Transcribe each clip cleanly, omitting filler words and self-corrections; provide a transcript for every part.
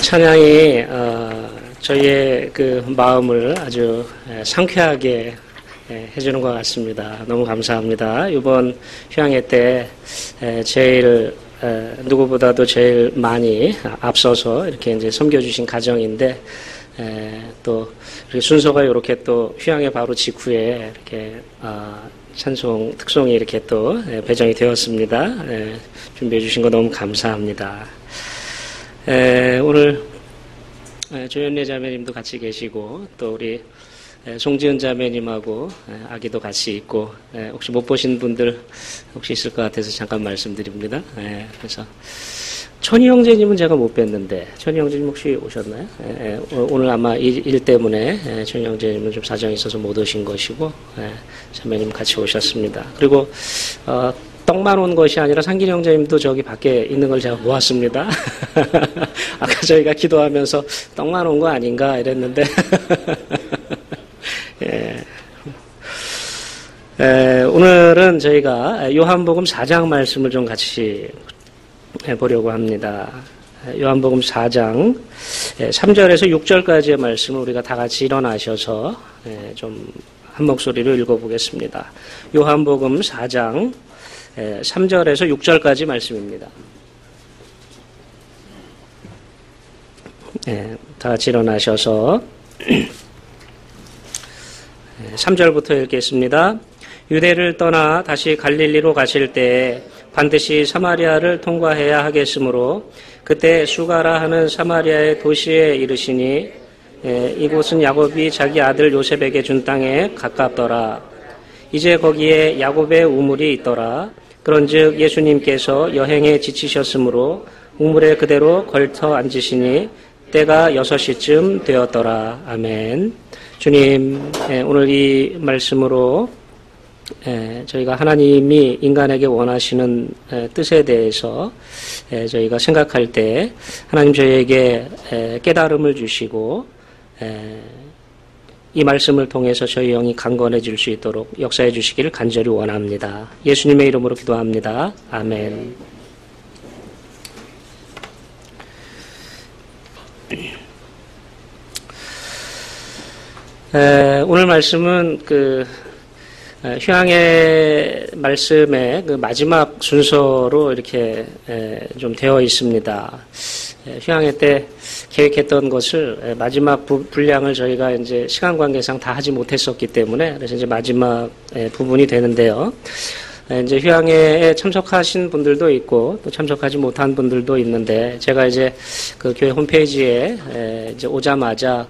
찬양이 저희의 그 마음을 아주 상쾌하게 해주는 것 같습니다. 너무 감사합니다. 이번 휴양회 때 제일 누구보다도 제일 많이 앞서서 이렇게 이제 섬겨주신 가정인데 또 순서가 이렇게 또 휴양회 바로 직후에 이렇게 찬송 특송이 이렇게 또 배정이 되었습니다. 준비해 주신 거 너무 감사합니다. 오늘 조현래 자매님도 같이 계시고 또 우리 송지은 자매님하고 아기도 같이 있고 혹시 못 보신 분들 혹시 있을 것 같아서 잠깐 말씀드립니다. 그래서 천희 형제님은 제가 못 뵀는데 천희 형제님 혹시 오셨나요? 오늘 아마 일 때문에 천희 형제님은 좀 사정이 있어서 못 오신 것이고 자매님 같이 오셨습니다. 그리고 떡만 온 것이 아니라 상길 형제님도 저기 밖에 있는 걸 제가 보았습니다. 아까 저희가 기도하면서 떡만 온 거 아닌가 이랬는데 오늘은 저희가 요한복음 4장 말씀을 좀 같이 해보려고 합니다. 요한복음 4장 3절에서 6절까지의 말씀을 우리가 다 같이 일어나셔서 좀 한 목소리로 읽어보겠습니다. 요한복음 4장 3절에서 6절까지 말씀입니다. 다 같이 일어나셔서 3절부터 읽겠습니다. 유대를 떠나 다시 갈릴리로 가실 때 반드시 사마리아를 통과해야 하겠으므로 그때 수가라 하는 사마리아의 도시에 이르시니 이곳은 야곱이 자기 아들 요셉에게 준 땅에 가깝더라. 이제 거기에 야곱의 우물이 있더라. 그런즉 예수님께서 여행에 지치셨으므로 우물에 그대로 걸터 앉으시니 때가 6시쯤 되었더라. 아멘. 주님, 오늘 이 말씀으로 저희가 하나님이 인간에게 원하시는 뜻에 대해서 저희가 생각할 때 하나님 저희에게 깨달음을 주시고 이 말씀을 통해서 저희 영이 강건해질 수 있도록 역사해 주시기를 간절히 원합니다. 예수님의 이름으로 기도합니다. 아멘. 오늘 말씀은 휴양의 말씀의 그 마지막 순서로 이렇게 좀 되어 있습니다. 휴양회 때 계획했던 것을 마지막 분량을 저희가 이제 시간 관계상 다 하지 못했었기 때문에 그래서 이제 마지막 부분이 되는데요. 이제 휴양회에 참석하신 분들도 있고 또 참석하지 못한 분들도 있는데 제가 이제 그 교회 홈페이지에 이제 오자마자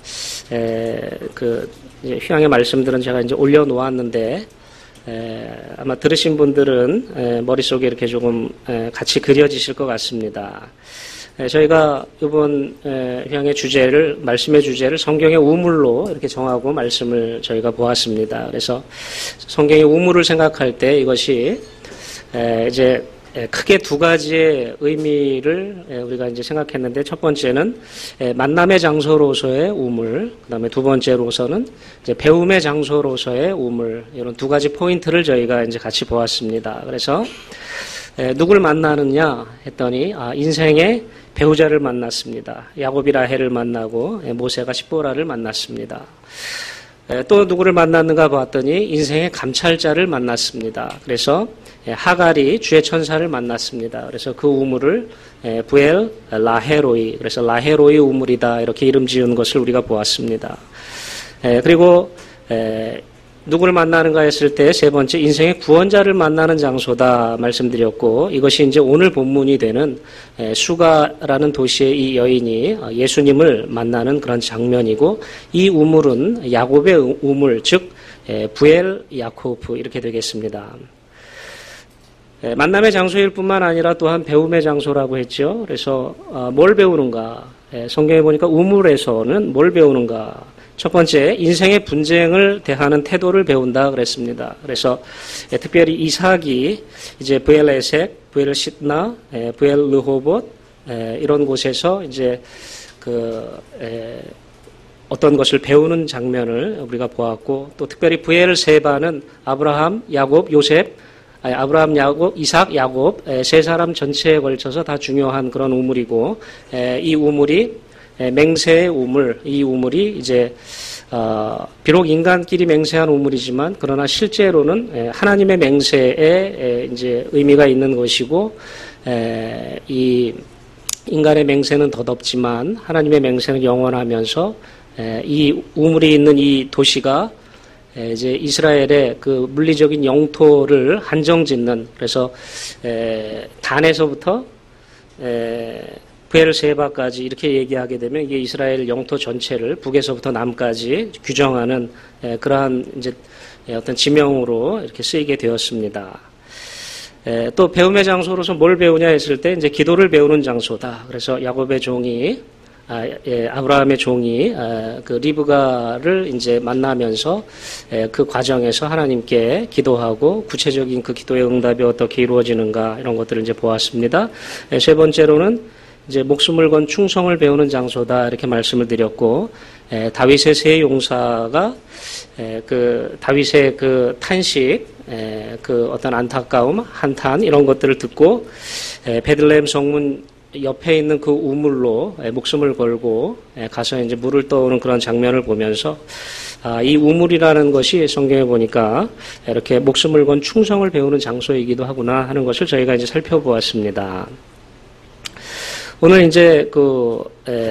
이제 휴양회 말씀들은 제가 이제 올려놓았는데 아마 들으신 분들은 머릿속에 이렇게 조금 같이 그려지실 것 같습니다. 저희가 이번 휴양의 말씀의 주제를 성경의 우물로 이렇게 정하고 말씀을 저희가 보았습니다. 그래서 성경의 우물을 생각할 때 이것이 이제 크게 두 가지의 의미를 우리가 이제 생각했는데 첫 번째는 만남의 장소로서의 우물, 그다음에 두 번째로서는 이제 배움의 장소로서의 우물, 이런 두 가지 포인트를 저희가 이제 같이 보았습니다. 그래서 누굴 만나느냐 했더니 인생의 배우자를 만났습니다. 야곱이 라헬을 만나고 모세가 십보라를 만났습니다. 또 누구를 만났는가 봤더니 인생의 감찰자를 만났습니다. 그래서 하갈이 주의 천사를 만났습니다. 그래서 그 우물을 부엘 라헤로이, 그래서 라헤로이 우물이다 이렇게 이름 지은 것을 우리가 보았습니다. 그리고 누구를 만나는가 했을 때 세 번째 인생의 구원자를 만나는 장소다 말씀드렸고 이것이 이제 오늘 본문이 되는 수가라는 도시의 이 여인이 예수님을 만나는 그런 장면이고 이 우물은 야곱의 우물 즉 부엘 야코프 이렇게 되겠습니다. 만남의 장소일 뿐만 아니라 또한 배움의 장소라고 했죠. 그래서 뭘 배우는가? 성경에 보니까 우물에서는 뭘 배우는가? 첫 번째, 인생의 분쟁을 대하는 태도를 배운다 그랬습니다. 그래서 특별히 이삭이 이제 부엘에색, 부엘시트나, 부엘르호봇 이런 곳에서 이제 어떤 것을 배우는 장면을 우리가 보았고 또 특별히 부엘세바는 아브라함, 야곱, 이삭, 야곱 세 사람 전체에 걸쳐서 다 중요한 그런 우물이고 이 우물이 맹세의 우물, 이 우물이 이제 비록 인간끼리 맹세한 우물이지만 그러나 실제로는 하나님의 맹세에 이제 의미가 있는 것이고 이 인간의 맹세는 덧없지만 하나님의 맹세는 영원하면서 이 우물이 있는 이 도시가 이제 이스라엘의 그 물리적인 영토를 한정짓는 그래서 단에서부터 브엘세바까지 이렇게 얘기하게 되면 이게 이스라엘 영토 전체를 북에서부터 남까지 규정하는 그러한 이제 어떤 지명으로 이렇게 쓰이게 되었습니다. 또 배움의 장소로서 뭘 배우냐 했을 때 이제 기도를 배우는 장소다. 그래서 야곱의 종이 아브라함의 종이 그 리브가를 이제 만나면서 그 과정에서 하나님께 기도하고 구체적인 그 기도의 응답이 어떻게 이루어지는가 이런 것들을 이제 보았습니다. 세 번째로는 이제 목숨을 건 충성을 배우는 장소다 이렇게 말씀을 드렸고 다윗의 세 용사가 그 다윗의 그 탄식 그 어떤 안타까움 한탄 이런 것들을 듣고 베들레헴 성문 옆에 있는 그 우물로 목숨을 걸고 가서 이제 물을 떠오는 그런 장면을 보면서 이 우물이라는 것이 성경에 보니까 이렇게 목숨을 건 충성을 배우는 장소이기도 하구나 하는 것을 저희가 이제 살펴보았습니다. 오늘 이제 그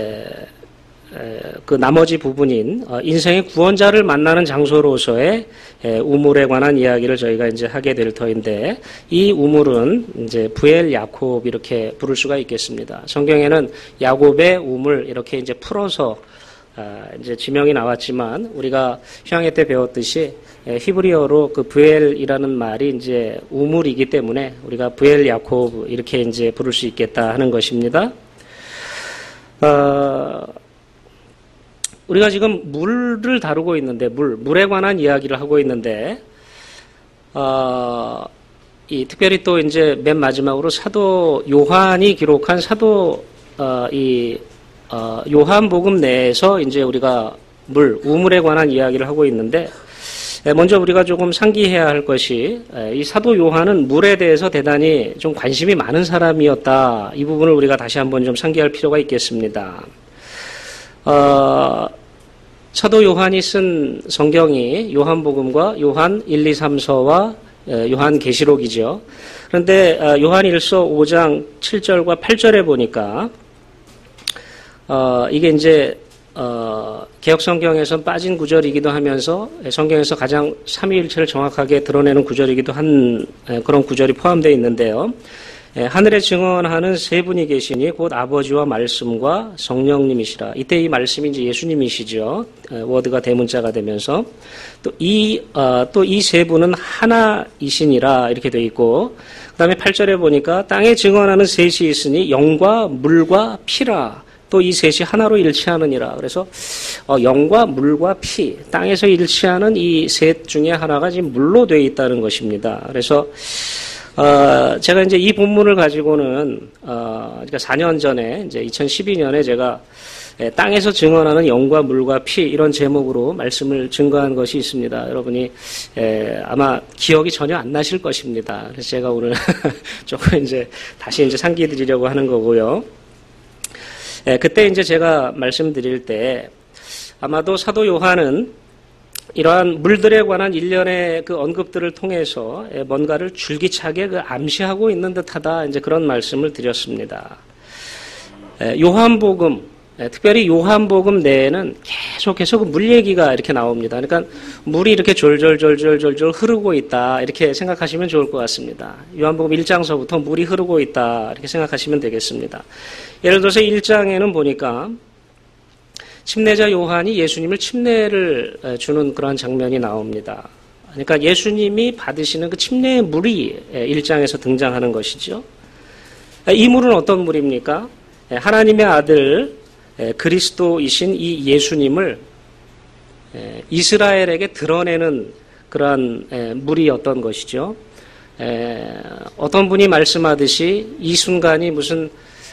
나머지 부분인 인생의 구원자를 만나는 장소로서의 우물에 관한 이야기를 저희가 이제 하게 될 터인데 이 우물은 이제 부엘 야곱 이렇게 부를 수가 있겠습니다. 성경에는 야곱의 우물 이렇게 이제 풀어서 이제 지명이 나왔지만 우리가 휴양회 때 배웠듯이 히브리어로 그 부엘이라는 말이 이제 우물이기 때문에 우리가 부엘 야곱 이렇게 이제 부를 수 있겠다 하는 것입니다. 우리가 지금 물을 다루고 있는데 물에 관한 이야기를 하고 있는데 특별히 또 이제 맨 마지막으로 사도 요한이 기록한 요한복음 내에서 이제 우리가 우물에 관한 이야기를 하고 있는데 먼저 우리가 조금 상기해야 할 것이 이 사도 요한은 물에 대해서 대단히 좀 관심이 많은 사람이었다. 이 부분을 우리가 다시 한번 좀 상기할 필요가 있겠습니다. 사도 요한이 쓴 성경이 요한복음과 요한 1, 2, 3서와 요한계시록이죠. 그런데 요한일서 5장 7절과 8절에 보니까 이게 이제 개역성경에선 빠진 구절이기도 하면서 성경에서 가장 삼위일체를 정확하게 드러내는 구절이기도 한 그런 구절이 포함되어 있는데요. 하늘에 증언하는 세 분이 계시니 곧 아버지와 말씀과 성령님이시라. 이때 이 말씀이 이제 예수님이시죠. 워드가 대문자가 되면서 또 이 세 분은 하나이시니라 이렇게 되어 있고 그다음에 8절에 보니까 땅에 증언하는 셋이 있으니 영과 물과 피라. 또 이 셋이 하나로 일치하느니라. 그래서 영과 물과 피, 땅에서 일치하는 이 셋 중에 하나가 지금 물로 되어 있다는 것입니다. 그래서 제가 이제 이 본문을 가지고는 그러니까 4년 전에 이제 2012년에 제가 땅에서 증언하는 영과 물과 피 이런 제목으로 말씀을 증거한 것이 있습니다. 여러분이 아마 기억이 전혀 안 나실 것입니다. 그래서 제가 오늘 조금 이제 다시 이제 상기해 드리려고 하는 거고요. 그때 이제 제가 말씀드릴 때 아마도 사도 요한은 이러한 물들에 관한 일련의 그 언급들을 통해서 뭔가를 줄기차게 그 암시하고 있는 듯하다 이제 그런 말씀을 드렸습니다. 요한복음 특별히 요한복음 내에는 계속해서 그 물 얘기가 이렇게 나옵니다. 그러니까 물이 이렇게 졸졸 흐르고 있다 이렇게 생각하시면 좋을 것 같습니다. 요한복음 1장서부터 물이 흐르고 있다 이렇게 생각하시면 되겠습니다. 예를 들어서 1장에는 보니까 침례자 요한이 예수님을 침례를 주는 그런 장면이 나옵니다. 그러니까 예수님이 받으시는 그 침례의 물이 1장에서 등장하는 것이죠. 이 물은 어떤 물입니까? 하나님의 아들 그리스도이신 이 예수님을 이스라엘에게 드러내는 그러한 물이었던 것이죠. 어떤 분이 말씀하듯이 이 순간이 무슨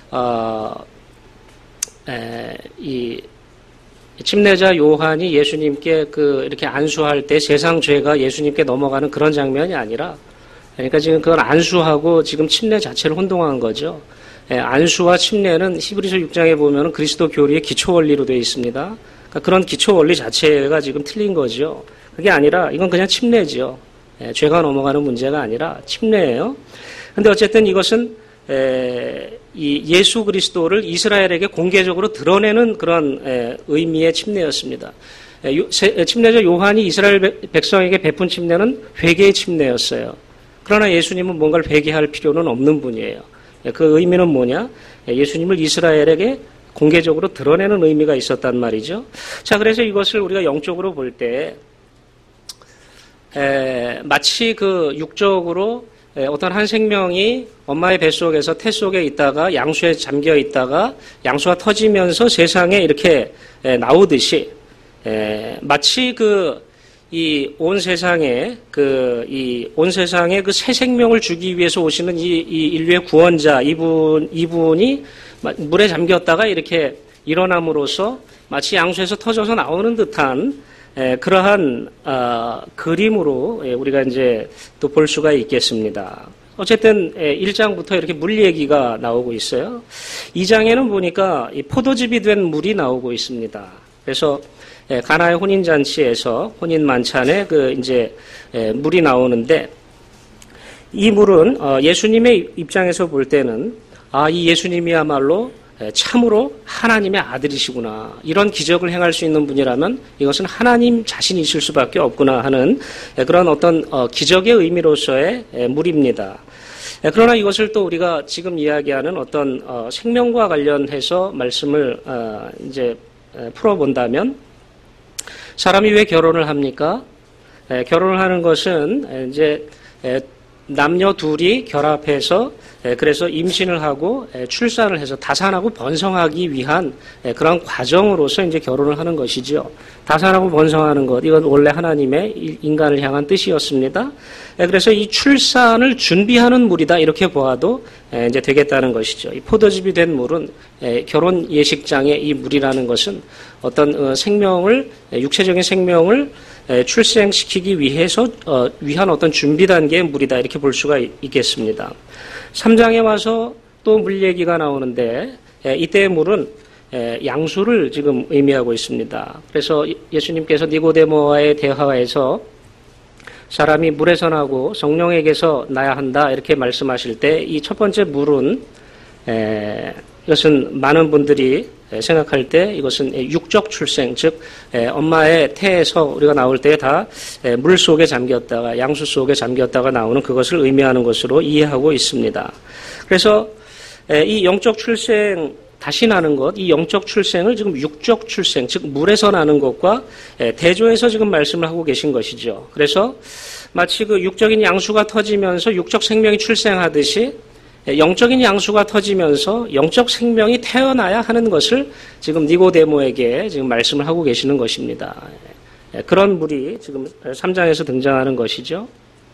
이 침례자 요한이 예수님께 이렇게 안수할 때 세상 죄가 예수님께 넘어가는 그런 장면이 아니라, 그러니까 지금 그걸 안수하고 지금 침례 자체를 혼동한 거죠. 안수와 침례는 히브리서 6장에 보면 그리스도 교리의 기초 원리로 되어 있습니다. 그러니까 그런 기초 원리 자체가 지금 틀린 거죠. 그게 아니라 이건 그냥 침례죠. 죄가 넘어가는 문제가 아니라 침례예요. 근데 어쨌든 이것은 이 예수 그리스도를 이스라엘에게 공개적으로 드러내는 그런 의미의 침례였습니다. 침례자 요한이 이스라엘 백성에게 베푼 침례는 회개의 침례였어요. 그러나 예수님은 뭔가를 회개할 필요는 없는 분이에요. 그 의미는 뭐냐? 예수님을 이스라엘에게 공개적으로 드러내는 의미가 있었단 말이죠. 자, 그래서 이것을 우리가 영적으로 볼 때 마치 그 육적으로 어떤 한 생명이 엄마의 뱃속에서 태 속에 있다가 양수에 잠겨 있다가 양수가 터지면서 세상에 이렇게 나오듯이 마치 이 온 세상에 온 세상에 그 새 생명을 주기 위해서 오시는 이 인류의 구원자 이분이 물에 잠겼다가 이렇게 일어남으로써 마치 양수에서 터져서 나오는 듯한 그러한 그림으로 우리가 이제 또 볼 수가 있겠습니다. 어쨌든 1장부터 이렇게 물 얘기가 나오고 있어요. 2장에는 보니까 이 포도즙이 된 물이 나오고 있습니다. 그래서 가나의 혼인 잔치에서 혼인 만찬에 이제 물이 나오는데 이 물은 예수님의 입장에서 볼 때는 이 예수님이야말로 참으로 하나님의 아들이시구나. 이런 기적을 행할 수 있는 분이라면 이것은 하나님 자신이실 수밖에 없구나 하는 그런 어떤 기적의 의미로서의 물입니다. 그러나 이것을 또 우리가 지금 이야기하는 어떤 생명과 관련해서 말씀을 이제 풀어본다면 사람이 왜 결혼을 합니까? 결혼을 하는 것은 이제 남녀 둘이 결합해서 그래서 임신을 하고 출산을 해서 다산하고 번성하기 위한 그런 과정으로서 이제 결혼을 하는 것이죠. 다산하고 번성하는 것, 이건 원래 하나님의 인간을 향한 뜻이었습니다. 그래서 이 출산을 준비하는 물이다 이렇게 보아도 이제 되겠다는 것이죠. 이 포도즙이 된 물은 결혼 예식장의 이 물이라는 것은 어떤 생명을 육체적인 생명을 출생시키기 위한 어떤 준비 단계의 물이다 이렇게 볼 수가 있겠습니다. 3장에 와서 또 물 얘기가 나오는데 이때의 물은 양수를 지금 의미하고 있습니다. 그래서 예수님께서 니고데모와의 대화에서 사람이 물에서 나고 성령에게서 나야 한다 이렇게 말씀하실 때 이 첫 번째 물은 이것은 많은 분들이 생각할 때 이것은 육적 출생, 즉 엄마의 태에서 우리가 나올 때 다 물 속에 잠겼다가 양수 속에 잠겼다가 나오는 그것을 의미하는 것으로 이해하고 있습니다. 그래서 이 영적 출생 다시 나는 것, 이 영적 출생을 지금 육적 출생, 즉 물에서 나는 것과 대조해서 지금 말씀을 하고 계신 것이죠. 그래서 마치 그 육적인 양수가 터지면서 육적 생명이 출생하듯이 영적인 양수가 터지면서 영적 생명이 태어나야 하는 것을 지금 니고데모에게 지금 말씀을 하고 계시는 것입니다. 그런 물이 지금 3장에서 등장하는 것이죠.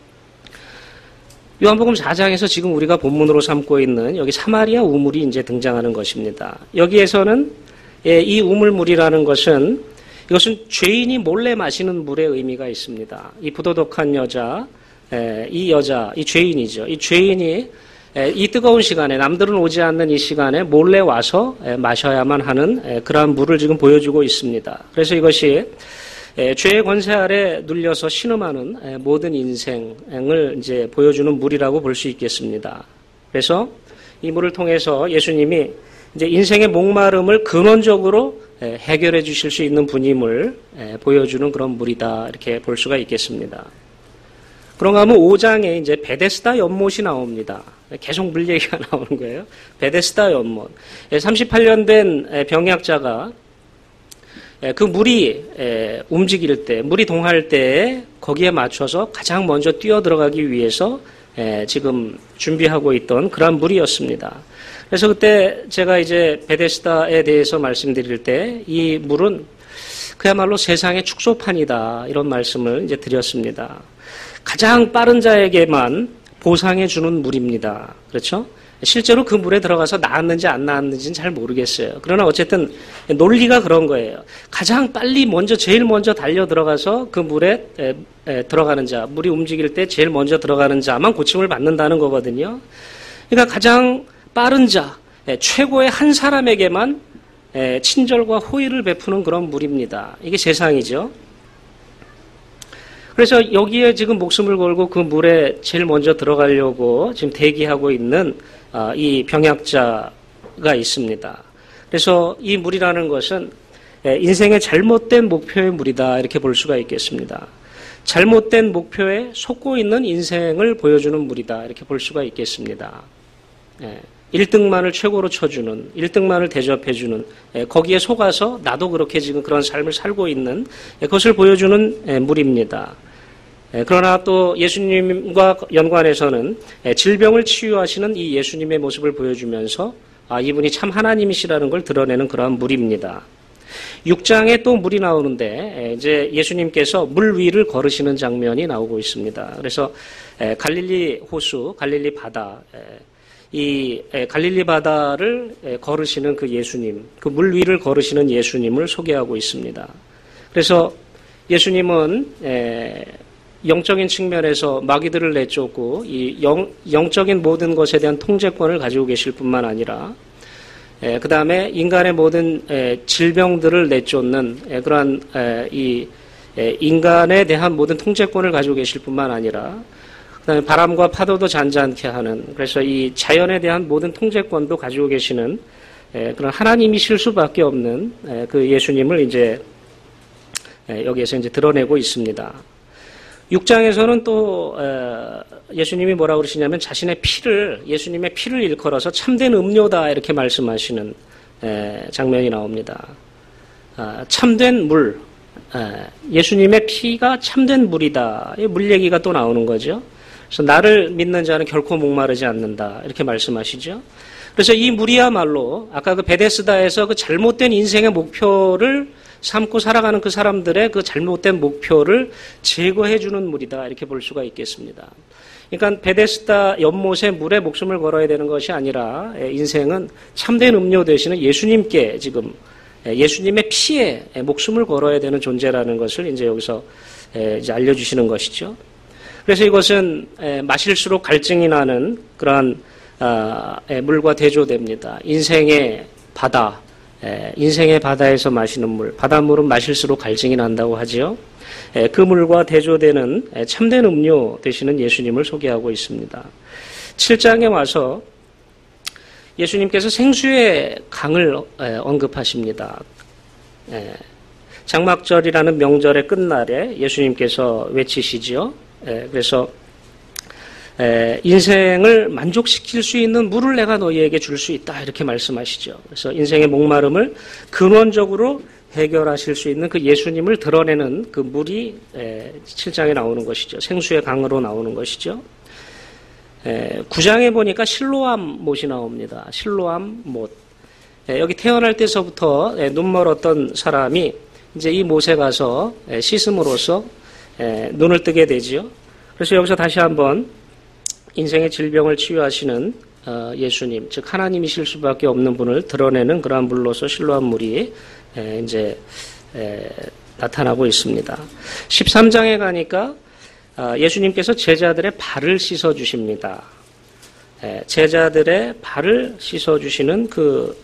요한복음 4장에서 지금 우리가 본문으로 삼고 있는 여기 사마리아 우물이 이제 등장하는 것입니다. 여기에서는 이 우물물이라는 것은 이것은 죄인이 몰래 마시는 물의 의미가 있습니다. 이 부도덕한 여자, 이 죄인이죠. 이 죄인이 이 뜨거운 시간에 남들은 오지 않는 이 시간에 몰래 와서 마셔야만 하는 그러한 물을 지금 보여주고 있습니다. 그래서 이것이 죄의 권세 아래 눌려서 신음하는 모든 인생을 이제 보여주는 물이라고 볼 수 있겠습니다. 그래서 이 물을 통해서 예수님이 이제 인생의 목마름을 근원적으로 해결해 주실 수 있는 분임을 보여주는 그런 물이다 이렇게 볼 수가 있겠습니다. 그런가 하면 5장에 이제 베데스다 연못이 나옵니다. 계속 물 얘기가 나오는 거예요. 베데스다 연못. 38년 된 병약자가 그 물이 움직일 때, 물이 동할 때 거기에 맞춰서 가장 먼저 뛰어 들어가기 위해서 지금 준비하고 있던 그런 물이었습니다. 그래서 그때 제가 이제 베데스다에 대해서 말씀드릴 때 이 물은 그야말로 세상의 축소판이다 이런 말씀을 이제 드렸습니다. 가장 빠른 자에게만 보상해 주는 물입니다. 그렇죠? 실제로 그 물에 들어가서 나았는지 안 나았는지는 잘 모르겠어요. 그러나 어쨌든 논리가 그런 거예요. 가장 빨리 제일 먼저 달려 들어가서 그 물에 들어가는 자, 물이 움직일 때 제일 먼저 들어가는 자만 고침을 받는다는 거거든요. 그러니까 가장 빠른 자, 최고의 한 사람에게만 친절과 호의를 베푸는 그런 물입니다. 이게 세상이죠. 그래서 여기에 지금 목숨을 걸고 그 물에 제일 먼저 들어가려고 지금 대기하고 있는 이 병약자가 있습니다. 그래서 이 물이라는 것은 인생의 잘못된 목표의 물이다 이렇게 볼 수가 있겠습니다. 잘못된 목표에 솟고 있는 인생을 보여주는 물이다 이렇게 볼 수가 있겠습니다. 1등만을 최고로 쳐주는, 1등만을 대접해주는, 거기에 속아서 나도 그렇게 지금 그런 삶을 살고 있는 그것을 보여주는 물입니다. 그러나 또 예수님과 연관해서는 질병을 치유하시는 이 예수님의 모습을 보여주면서 이분이 참 하나님이시라는 걸 드러내는 그러한 물입니다. 6장에 또 물이 나오는데 이제 예수님께서 물 위를 걸으시는 장면이 나오고 있습니다. 그래서 갈릴리 호수, 갈릴리 바다, 이 갈릴리 바다를 걸으시는 그 예수님, 그 물 위를 걸으시는 예수님을 소개하고 있습니다. 그래서 예수님은 영적인 측면에서 마귀들을 내쫓고 이 영적인 모든 것에 대한 통제권을 가지고 계실 뿐만 아니라 그 다음에 인간의 모든 질병들을 내쫓는 그러한 이 인간에 대한 모든 통제권을 가지고 계실 뿐만 아니라 그 다음에 바람과 파도도 잔잔케 하는, 그래서 이 자연에 대한 모든 통제권도 가지고 계시는 그런 하나님이실 수밖에 없는 그 예수님을 이제 여기에서 이제 드러내고 있습니다. 6장에서는 또 예수님이 뭐라고 그러시냐면 자신의 피를, 예수님의 피를 일컬어서 참된 음료다 이렇게 말씀하시는 장면이 나옵니다. 참된 물, 예수님의 피가 참된 물이다. 이 물 얘기가 또 나오는 거죠. 그래서 나를 믿는 자는 결코 목마르지 않는다 이렇게 말씀하시죠. 그래서 이 물이야말로 아까 그 베데스다에서 그 잘못된 인생의 목표를 삼고 살아가는 그 사람들의 그 잘못된 목표를 제거해주는 물이다 이렇게 볼 수가 있겠습니다. 그러니까 베데스다 연못에 물에 목숨을 걸어야 되는 것이 아니라 인생은 참된 음료 되시는 예수님께 지금 예수님의 피에 목숨을 걸어야 되는 존재라는 것을 이제 여기서 이제 알려주시는 것이죠. 그래서 이것은 마실수록 갈증이 나는 그러한 물과 대조됩니다. 인생의 바다, 인생의 바다에서 마시는 물, 바닷물은 마실수록 갈증이 난다고 하지요. 그 물과 대조되는 참된 음료 되시는 예수님을 소개하고 있습니다. 7장에 와서 예수님께서 생수의 강을 언급하십니다. 장막절이라는 명절의 끝날에 예수님께서 외치시지요. 그래서 인생을 만족시킬 수 있는 물을 내가 너희에게 줄 수 있다 이렇게 말씀하시죠. 그래서 인생의 목마름을 근원적으로 해결하실 수 있는 그 예수님을 드러내는 그 물이 7장에 나오는 것이죠. 생수의 강으로 나오는 것이죠. 9장에 보니까 실로암 못이 나옵니다. 실로암 못. 여기 태어날 때서부터 눈 멀었던 사람이 이제 이 못에 가서 씻음으로써 눈을 뜨게 되지요. 그래서 여기서 다시 한번 인생의 질병을 치유하시는 예수님, 즉 하나님이실 수밖에 없는 분을 드러내는 그러한 물로서 실로암 물이 이제 나타나고 있습니다. 13장에 가니까 예수님께서 제자들의 발을 씻어 주십니다. 제자들의 발을 씻어 주시는 그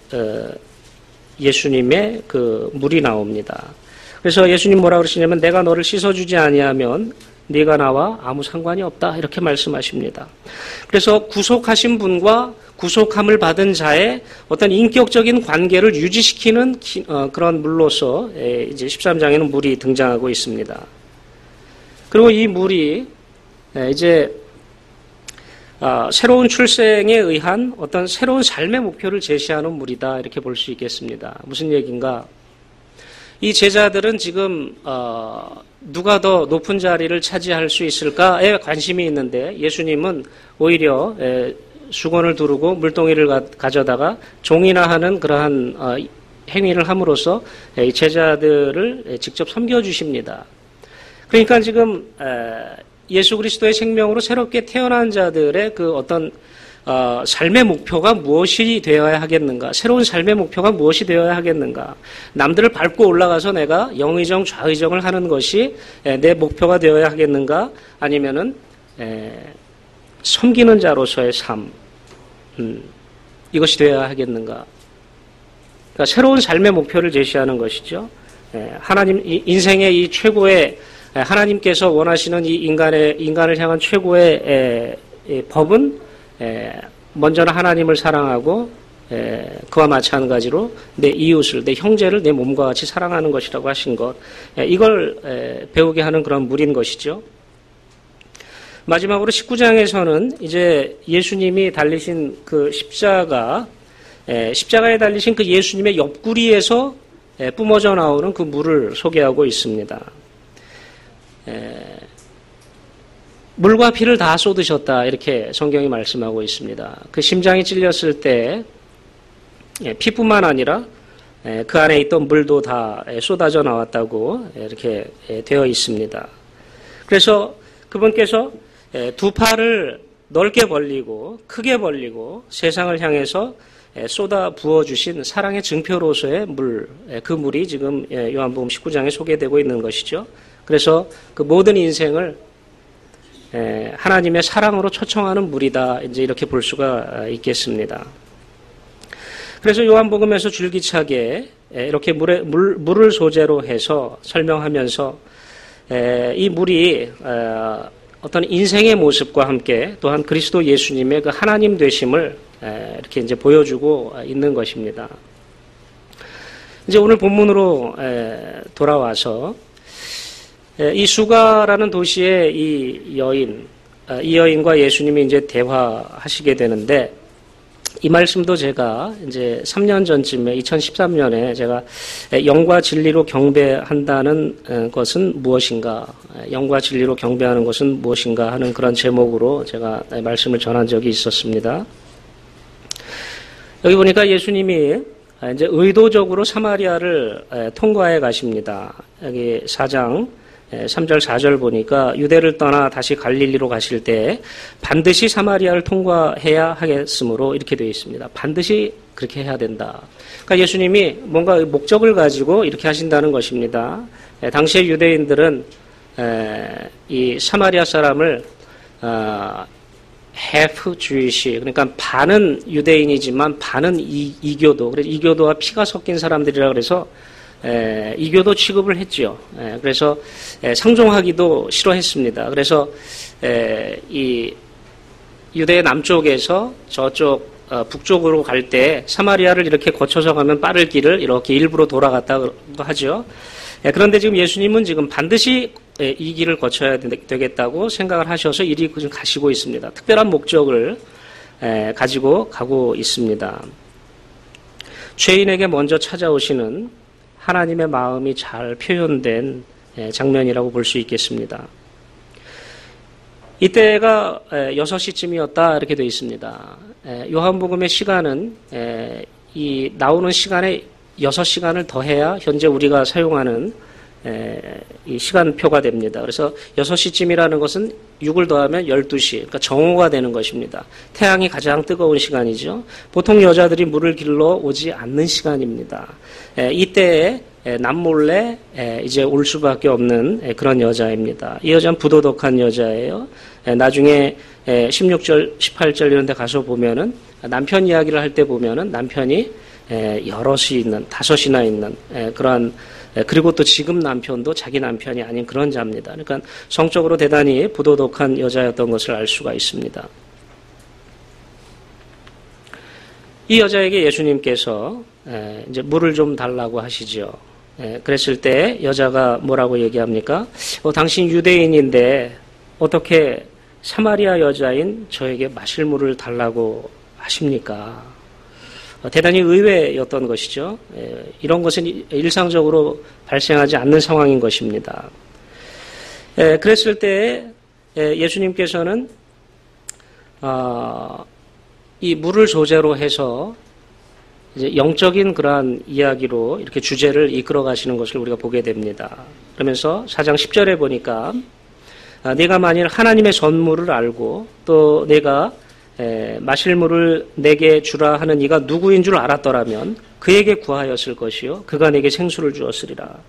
예수님의 그 물이 나옵니다. 그래서 예수님 뭐라 그러시냐면 내가 너를 씻어 주지 아니하면 네가 나와 아무 상관이 없다 이렇게 말씀하십니다. 그래서 구속하신 분과 구속함을 받은 자의 어떤 인격적인 관계를 유지시키는 그런 물로서 이제 13장에는 물이 등장하고 있습니다. 그리고 이 물이 이제 새로운 출생에 의한 어떤 새로운 삶의 목표를 제시하는 물이다 이렇게 볼 수 있겠습니다. 무슨 얘기인가? 이 제자들은 지금 누가 더 높은 자리를 차지할 수 있을까에 관심이 있는데 예수님은 오히려 수건을 두르고 물동이를 가져다가 종이나 하는 그러한 행위를 함으로써 제자들을 직접 섬겨주십니다. 그러니까 지금 예수 그리스도의 생명으로 새롭게 태어난 자들의 그 어떤 삶의 목표가 무엇이 되어야 하겠는가? 새로운 삶의 목표가 무엇이 되어야 하겠는가? 남들을 밟고 올라가서 내가 영의정, 좌의정을 하는 것이 내 목표가 되어야 하겠는가? 아니면은 섬기는 자로서의 삶. 이것이 되어야 하겠는가? 그러니까 새로운 삶의 목표를 제시하는 것이죠. 하나님, 인생의 이 최고의, 하나님께서 원하시는 이 인간을 향한 최고의 법은 먼저는 하나님을 사랑하고 그와 마찬가지로 내 이웃을, 내 형제를 내 몸과 같이 사랑하는 것이라고 하신 것, 이걸 배우게 하는 그런 물인 것이죠. 마지막으로 19장에서는 이제 예수님이 달리신 그 십자가에 달리신 그 예수님의 옆구리에서 뿜어져 나오는 그 물을 소개하고 있습니다. 물과 피를 다 쏟으셨다, 이렇게 성경이 말씀하고 있습니다. 그 심장이 찔렸을 때 피뿐만 아니라 그 안에 있던 물도 다 쏟아져 나왔다고 이렇게 되어 있습니다. 그래서 그분께서 두 팔을 넓게 벌리고 크게 벌리고 세상을 향해서 쏟아 부어주신 사랑의 증표로서의 물, 그 물이 지금 요한복음 19장에 소개되고 있는 것이죠. 그래서 그 모든 인생을 하나님의 사랑으로 초청하는 물이다, 이제 이렇게 볼 수가 있겠습니다. 그래서 요한복음에서 줄기차게 이렇게 물을 소재로 해서 설명하면서 이 물이 어떤 인생의 모습과 함께 또한 그리스도 예수님의 그 하나님 되심을 이렇게 이제 보여주고 있는 것입니다. 이제 오늘 본문으로 돌아와서 이 수가라는 도시의 이 여인과 예수님이 이제 대화하시게 되는데, 이 말씀도 제가 이제 3년 전쯤에 2013년에 제가 영과 진리로 경배한다는 것은 무엇인가, 영과 진리로 경배하는 것은 무엇인가 하는 그런 제목으로 제가 말씀을 전한 적이 있었습니다. 여기 보니까 예수님이 이제 의도적으로 사마리아를 통과해 가십니다. 여기 4장 3절 4절 보니까 유대를 떠나 다시 갈릴리로 가실 때 반드시 사마리아를 통과해야 하겠으므로 이렇게 되어 있습니다. 반드시 그렇게 해야 된다. 그러니까 예수님이 뭔가 목적을 가지고 이렇게 하신다는 것입니다. 당시의 유대인들은 이 사마리아 사람을 half Jewish, 그러니까 반은 유대인이지만 반은 이교도, 그래서 이교도와 피가 섞인 사람들이라 그래서 이교도 취급을 했지요. 그래서 상종하기도 싫어했습니다. 그래서 이 유대 남쪽에서 저쪽 북쪽으로 갈 때 사마리아를 이렇게 거쳐서 가면 빠를 길을 이렇게 일부러 돌아갔다고 하죠. 그런데 지금 예수님은 지금 반드시 이 길을 거쳐야 되겠다고 생각을 하셔서 이리 가시고 있습니다. 특별한 목적을 가지고 가고 있습니다. 죄인에게 먼저 찾아오시는 하나님의 마음이 잘 표현된 장면이라고 볼 수 있겠습니다. 이때가 6시쯤이었다 이렇게 되어 있습니다. 요한복음의 시간은 이 나오는 시간에 6시간을 더해야 현재 우리가 사용하는 이 시간표가 됩니다. 그래서 6시쯤이라는 것은 6을 더하면 12시, 그러니까 정오가 되는 것입니다. 태양이 가장 뜨거운 시간이죠. 보통 여자들이 물을 길러 오지 않는 시간입니다. 이때에 남몰래 이제 올 수밖에 없는 그런 여자입니다. 이 여자는 부도덕한 여자예요. 나중에 16절, 18절 이런 데 가서 보면은 남편 이야기를 할 때 보면은 남편이 여럿이 있는, 5이나 있는 그러한, 그리고 또 지금 남편도 자기 남편이 아닌 그런 자입니다. 그러니까 성적으로 대단히 부도덕한 여자였던 것을 알 수가 있습니다. 이 여자에게 예수님께서 이제 물을 좀 달라고 하시죠. 그랬을 때 여자가 뭐라고 얘기합니까? 당신 유대인인데 어떻게 사마리아 여자인 저에게 마실 물을 달라고 하십니까? 대단히 의외였던 것이죠. 이런 것은 일상적으로 발생하지 않는 상황인 것입니다. 그랬을 때 예수님께서는 이 물을 소재로 해서 이제 영적인 그러한 이야기로 이렇게 주제를 이끌어 가시는 것을 우리가 보게 됩니다. 그러면서 4장 10절에 보니까 내가 만일 하나님의 선물을 알고 또 내가 마실 물을 내게 주라 하는 이가 누구인 줄 알았더라면 그에게 구하였을 것이요 그가 내게 생수를 주었으리라.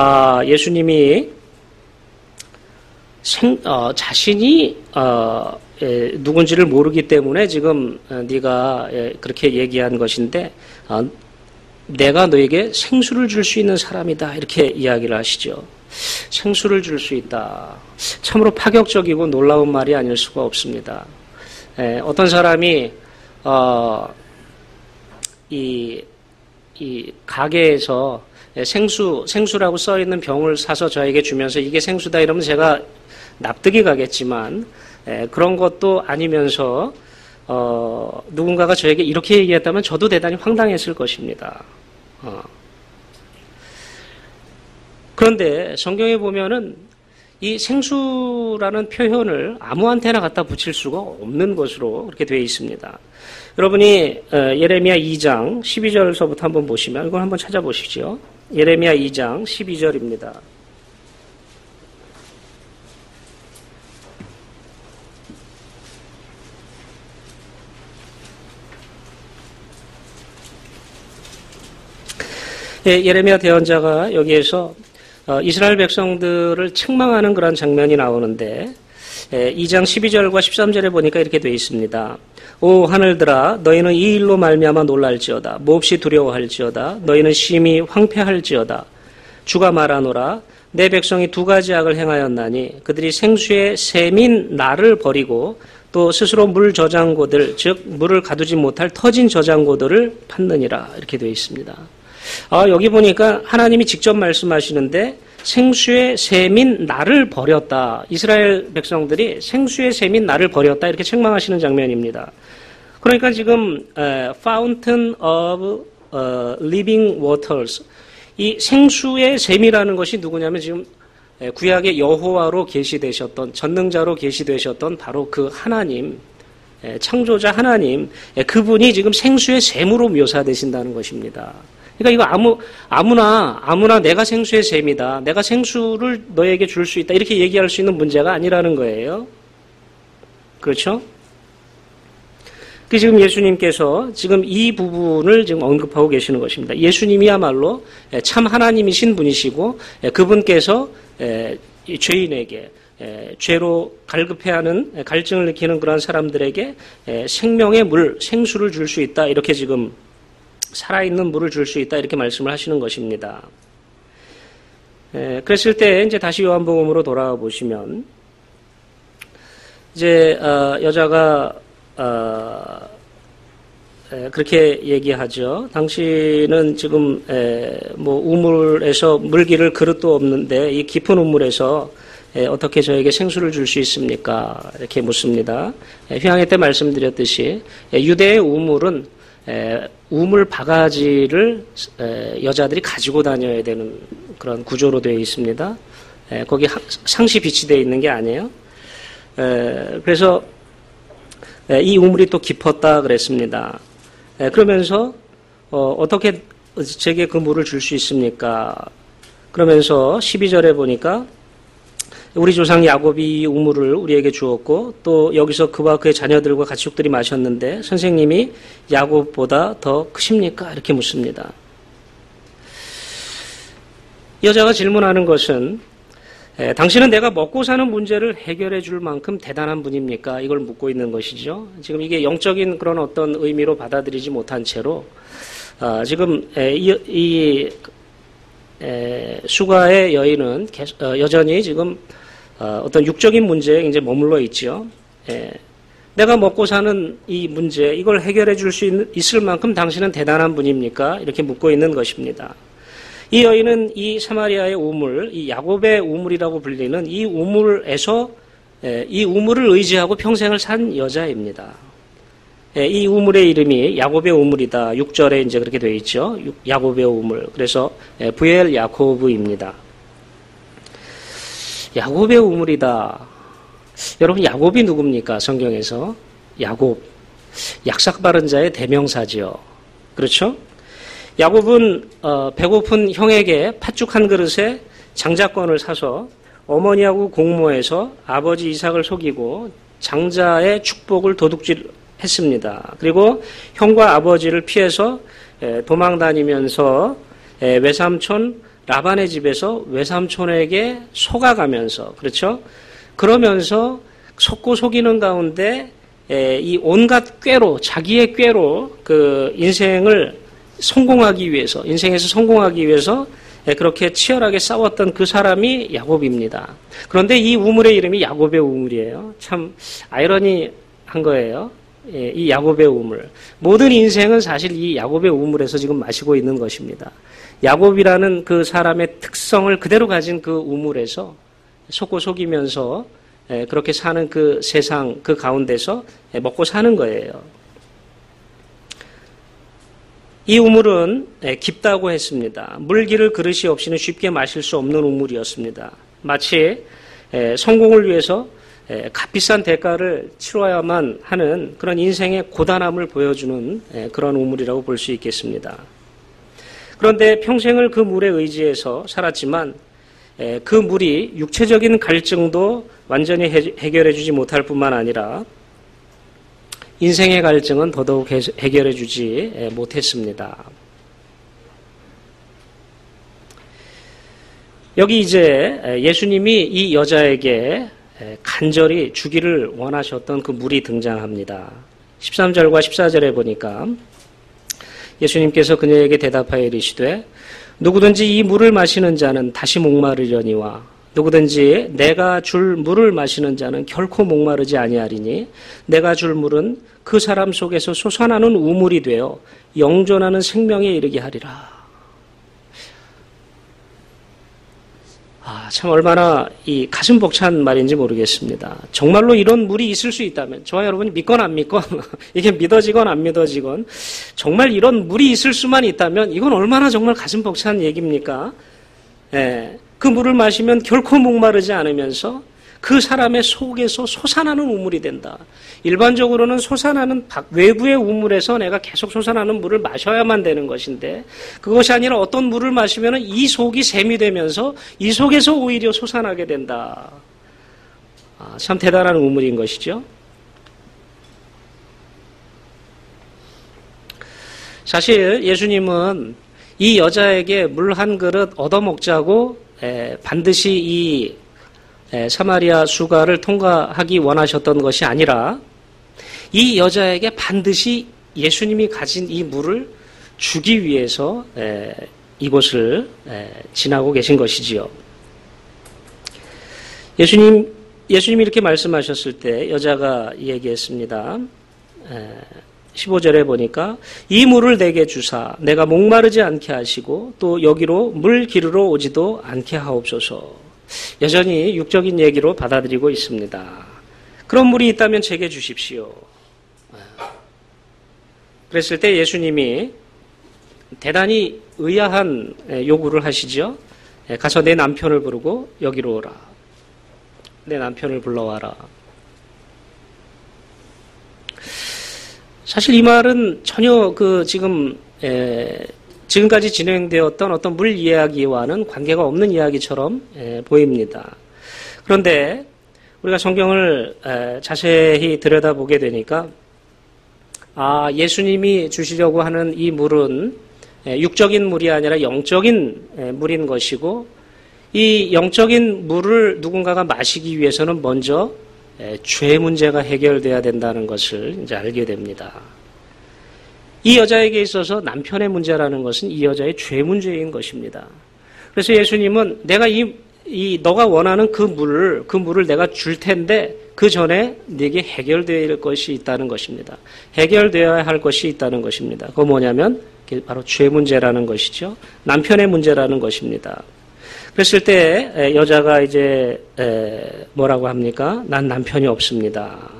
자신이 누군지를 모르기 때문에 지금 네가 그렇게 얘기한 것인데 내가 너에게 생수를 줄 수 있는 사람이다 이렇게 이야기를 하시죠. 생수를 줄 수 있다. 참으로 파격적이고 놀라운 말이 아닐 수가 없습니다. 어떤 사람이 이 가게에서 생수라고 써 있는 병을 사서 저에게 주면서 이게 생수다 이러면 제가 납득이 가겠지만 그런 것도 아니면서 누군가가 저에게 이렇게 얘기했다면 저도 대단히 황당했을 것입니다. 그런데 성경에 보면은 이 생수라는 표현을 아무한테나 갖다 붙일 수가 없는 것으로 그렇게 되어 있습니다. 여러분이 예레미야 2장 12절서부터 한번 보시면 이걸 한번 찾아보시죠. 예레미야 2장 12절입니다. 예레미야 대언자가 여기에서 이스라엘 백성들을 책망하는 그런 장면이 나오는데 2장 12절과 13절에 보니까 이렇게 되어 있습니다. 오 하늘들아 너희는 이 일로 말미암아 놀랄지어다. 몹시 두려워할지어다. 너희는 심히 황폐할지어다. 주가 말하노라 내 백성이 두 가지 악을 행하였나니 그들이 생수의 샘인 나를 버리고 또 스스로 물 저장고들 즉 물을 가두지 못할 터진 저장고들을 팠느니라 이렇게 되어 있습니다. 여기 보니까 하나님이 직접 말씀하시는데 생수의 샘인 나를 버렸다. 이스라엘 백성들이 생수의 샘인 나를 버렸다. 이렇게 책망하시는 장면입니다. 그러니까 지금 Fountain of Living Waters 이 생수의 샘이라는 것이 누구냐면 지금 구약의 여호와로 계시되셨던 전능자로 계시되셨던 바로 그 하나님 창조자 하나님 그분이 지금 생수의 샘으로 묘사되신다는 것입니다. 그러니까 이거 아무나 내가 생수의 샘이다. 내가 생수를 너에게 줄 수 있다. 이렇게 얘기할 수 있는 문제가 아니라는 거예요. 그렇죠? 지금 예수님께서 지금 이 부분을 지금 언급하고 계시는 것입니다. 예수님이야말로 참 하나님이신 분이시고 그분께서 죄인에게 죄로 갈급해하는 갈증을 느끼는 그런 사람들에게 생명의 물, 생수를 줄 수 있다. 이렇게 지금 살아있는 물을 줄 수 있다 이렇게 말씀을 하시는 것입니다. 그랬을 때 이제 다시 요한복음으로 돌아와 보시면 이제 여자가 그렇게 얘기하죠. 당신은 지금 뭐 우물에서 물기를 그릇도 없는데 이 깊은 우물에서 어떻게 저에게 생수를 줄 수 있습니까? 이렇게 묻습니다. 휴양회 때 말씀드렸듯이 유대의 우물은 우물 바가지를 여자들이 가지고 다녀야 되는 그런 구조로 되어 있습니다. 거기 상시 비치되어 있는 게 아니에요. 그래서 이 우물이 또 깊었다 그랬습니다. 그러면서 어떻게 제게 그 물을 줄 수 있습니까? 그러면서 12절에 보니까 우리 조상 야곱이 이 우물을 우리에게 주었고 또 여기서 그와 그의 자녀들과 가축들이 마셨는데 선생님이 야곱보다 더 크십니까? 이렇게 묻습니다. 여자가 질문하는 것은 당신은 내가 먹고 사는 문제를 해결해 줄 만큼 대단한 분입니까? 이걸 묻고 있는 것이죠. 지금 이게 영적인 그런 어떤 의미로 받아들이지 못한 채로 지금 이 수가의 여인은 여전히 지금 어떤 육적인 문제에 이제 머물러 있죠. 내가 먹고 사는 이 문제, 이걸 해결해 줄 수 있을 만큼 당신은 대단한 분입니까? 이렇게 묻고 있는 것입니다. 이 여인은 이 사마리아의 우물, 이 야곱의 우물이라고 불리는 이 우물에서 이 우물을 의지하고 평생을 산 여자입니다. 이 우물의 이름이 야곱의 우물이다. 6절에 이제 그렇게 되어 있죠. 야곱의 우물. 그래서 부엘 야코브입니다. 야곱의 우물이다. 여러분 야곱이 누굽니까? 성경에서 야곱. 약삭 바른 자의 대명사지요. 그렇죠? 야곱은 배고픈 형에게 팥죽 한 그릇에 장자권을 사서 어머니하고 공모해서 아버지 이삭을 속이고 장자의 축복을 도둑질했습니다. 그리고 형과 아버지를 피해서 도망 다니면서 외삼촌 라반의 집에서 외삼촌에게 속아가면서 그렇죠? 그러면서 속고 속이는 가운데 이 온갖 꾀로, 자기의 꾀로 그 인생에서 성공하기 위해서 그렇게 치열하게 싸웠던 그 사람이 야곱입니다. 그런데 이 우물의 이름이 야곱의 우물이에요. 참 아이러니한 거예요. 이 야곱의 우물. 모든 인생은 사실 이 야곱의 우물에서 지금 마시고 있는 것입니다. 야곱이라는 그 사람의 특성을 그대로 가진 그 우물에서 속고 속이면서 그렇게 사는 그 세상 그 가운데서 먹고 사는 거예요. 이 우물은 깊다고 했습니다. 물기를 그릇이 없이는 쉽게 마실 수 없는 우물이었습니다. 마치 성공을 위해서 값비싼 대가를 치러야만 하는 그런 인생의 고단함을 보여주는 그런 우물이라고 볼 수 있겠습니다. 그런데 평생을 그 물에 의지해서 살았지만 그 물이 육체적인 갈증도 완전히 해결해 주지 못할 뿐만 아니라 인생의 갈증은 더더욱 해결해 주지 못했습니다. 여기 이제 예수님이 이 여자에게 간절히 주기를 원하셨던 그 물이 등장합니다. 13절과 14절에 보니까 예수님께서 그녀에게 대답하여 이르시되 누구든지 이 물을 마시는 자는 다시 목마르려니와 누구든지 내가 줄 물을 마시는 자는 결코 목마르지 아니하리니 내가 줄 물은 그 사람 속에서 솟아나는 우물이 되어 영존하는 생명에 이르게 하리라. 참 얼마나 이 가슴 벅찬 말인지 모르겠습니다. 정말로 이런 물이 있을 수 있다면 저와 여러분이 믿건 안 믿건 이게 믿어지건 안 믿어지건 정말 이런 물이 있을 수만 있다면 이건 얼마나 정말 가슴 벅찬 얘기입니까? 그 물을 마시면 결코 목마르지 않으면서 그 사람의 속에서 솟아나는 우물이 된다. 일반적으로는 솟아나는 외부의 우물에서 내가 계속 솟아나는 물을 마셔야만 되는 것인데 그것이 아니라 어떤 물을 마시면 이 속이 샘이 되면서 이 속에서 오히려 솟아나게 된다. 참 대단한 우물인 것이죠. 사실 예수님은 이 여자에게 물 한 그릇 얻어먹자고 반드시 이 사마리아 수가를 통과하기 원하셨던 것이 아니라 이 여자에게 반드시 예수님이 가진 이 물을 주기 위해서 이곳을 지나고 계신 것이지요. 예수님이 이렇게 말씀하셨을 때 여자가 얘기했습니다. 15절에 보니까 이 물을 내게 주사 내가 목마르지 않게 하시고 또 여기로 물 기르러 오지도 않게 하옵소서. 여전히 육적인 얘기로 받아들이고 있습니다. 그런 물이 있다면 제게 주십시오. 그랬을 때 예수님이 대단히 의아한 요구를 하시죠. 가서 내 남편을 부르고 여기로 오라. 내 남편을 불러와라. 사실 이 말은 전혀 지금까지 진행되었던 어떤 물 이야기와는 관계가 없는 이야기처럼 보입니다. 그런데 우리가 성경을 자세히 들여다보게 되니까 예수님이 주시려고 하는 이 물은 육적인 물이 아니라 영적인 물인 것이고 이 영적인 물을 누군가가 마시기 위해서는 먼저 죄 문제가 해결돼야 된다는 것을 이제 알게 됩니다. 이 여자에게 있어서 남편의 문제라는 것은 이 여자의 죄 문제인 것입니다. 그래서 예수님은 내가 너가 원하는 그 물을 내가 줄 텐데 그 전에 네게 해결되어야 할 것이 있다는 것입니다. 해결되어야 할 것이 있다는 것입니다. 그거 뭐냐면 바로 죄 문제라는 것이죠. 남편의 문제라는 것입니다. 그랬을 때 여자가 이제 뭐라고 합니까? 난 남편이 없습니다.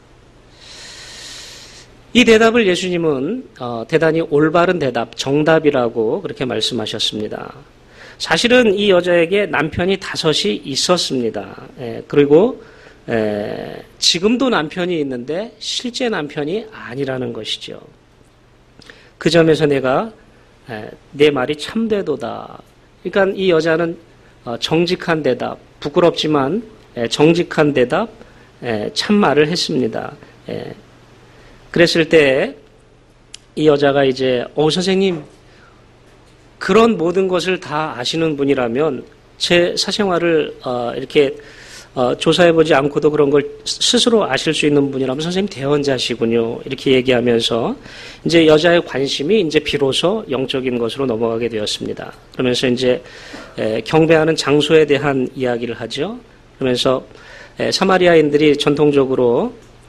이 대답을 예수님은 대단히 올바른 대답, 정답이라고 그렇게 말씀하셨습니다. 사실은 이 여자에게 남편이 5이 있었습니다. 그리고 지금도 남편이 있는데 실제 남편이 아니라는 것이죠. 그 점에서 내가 내 말이 참되도다. 그러니까 이 여자는 정직한 대답, 부끄럽지만 정직한 대답, 참말을 했습니다. 그랬을 때 이 여자가 이제 선생님 그런 모든 것을 다 아시는 분이라면 제 사생활을 이렇게 조사해보지 않고도 그런 걸 스스로 아실 수 있는 분이라면 선생님 대언자시군요. 이렇게 얘기하면서 이제 여자의 관심이 이제 비로소 영적인 것으로 넘어가게 되었습니다. 그러면서 이제 경배하는 장소에 대한 이야기를 하죠. 그러면서 사마리아인들이 전통적으로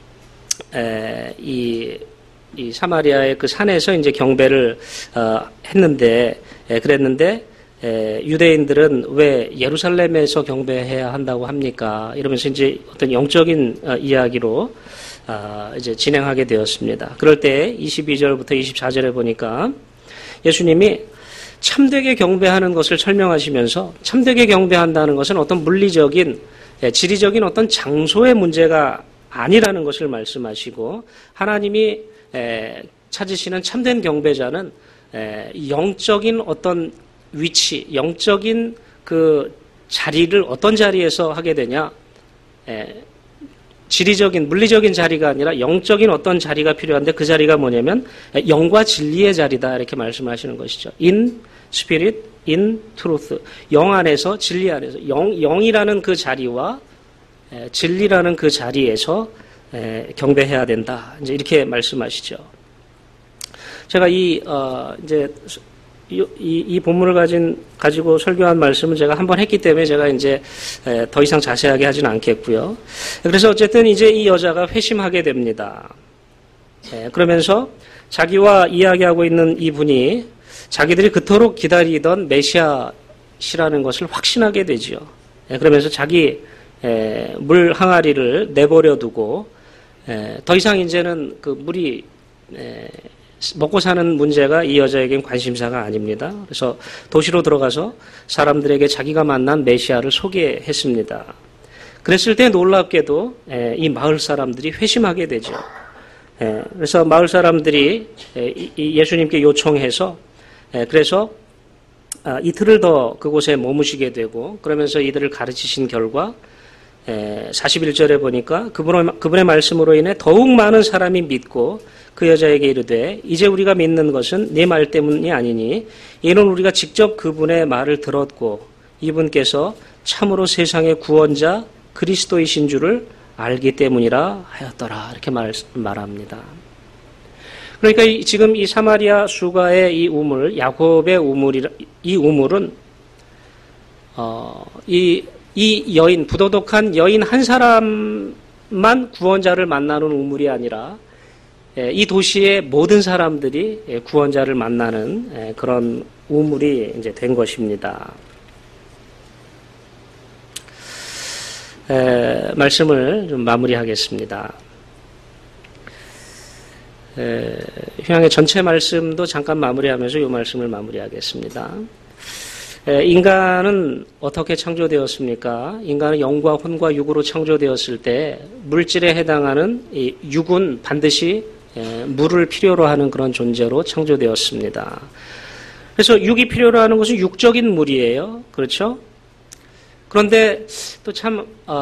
이 사마리아의 그 산에서 이제 경배를 했는데 그랬는데 유대인들은 왜 예루살렘에서 경배해야 한다고 합니까? 이러면서 이제 어떤 영적인 이야기로 이제 진행하게 되었습니다. 그럴 때 22절부터 24절에 보니까 예수님이 참되게 경배하는 것을 설명하시면서 참되게 경배한다는 것은 어떤 물리적인 지리적인 어떤 장소의 문제가 아니라는 것을 말씀하시고 하나님이 찾으시는 참된 경배자는 영적인 어떤 위치, 영적인 그 자리를 어떤 자리에서 하게 되냐? 지리적인, 물리적인 자리가 아니라 영적인 어떤 자리가 필요한데 그 자리가 뭐냐면 영과 진리의 자리다 이렇게 말씀하시는 것이죠. In spirit, in truth. 영 안에서, 진리 안에서. 영이라는 그 자리와 진리라는 그 자리에서 경배해야 된다. 이제 이렇게 말씀하시죠. 제가 이제 이 본문을 가지고 설교한 말씀은 제가 한번 했기 때문에 제가 이제 더 이상 자세하게 하지는 않겠고요. 그래서 어쨌든 이제 이 여자가 회심하게 됩니다. 그러면서 자기와 이야기하고 있는 이분이 자기들이 그토록 기다리던 메시아시라는 것을 확신하게 되지요. 그러면서 자기 물 항아리를 내버려 두고 더 이상 이제는 그 물이 먹고 사는 문제가 이 여자에겐 관심사가 아닙니다. 그래서 도시로 들어가서 사람들에게 자기가 만난 메시아를 소개했습니다. 그랬을 때 놀랍게도 이 마을 사람들이 회심하게 되죠. 그래서 마을 사람들이 예수님께 요청해서 그래서 이틀을 더 그곳에 머무시게 되고 그러면서 이들을 가르치신 결과 41절에 보니까 그분의 말씀으로 인해 더욱 많은 사람이 믿고 그 여자에게 이르되 이제 우리가 믿는 것은 네 말 때문이 아니니 이는 우리가 직접 그분의 말을 들었고 이분께서 참으로 세상의 구원자 그리스도이신 줄을 알기 때문이라 하였더라 이렇게 말합니다. 그러니까 지금 이 사마리아 수가의 이 우물, 야곱의 이 우물은 이 여인, 부도덕한 여인 한 사람만 구원자를 만나는 우물이 아니라 이 도시의 모든 사람들이 구원자를 만나는 그런 우물이 이제 된 것입니다. 말씀을 좀 마무리하겠습니다. 휴양의 전체 말씀도 잠깐 마무리하면서 이 말씀을 마무리하겠습니다. 인간은 어떻게 창조되었습니까? 인간은 영과 혼과 육으로 창조되었을 때 물질에 해당하는 이 육은 반드시 물을 필요로 하는 그런 존재로 창조되었습니다. 그래서 육이 필요로 하는 것은 육적인 물이에요. 그렇죠? 그런데 또 참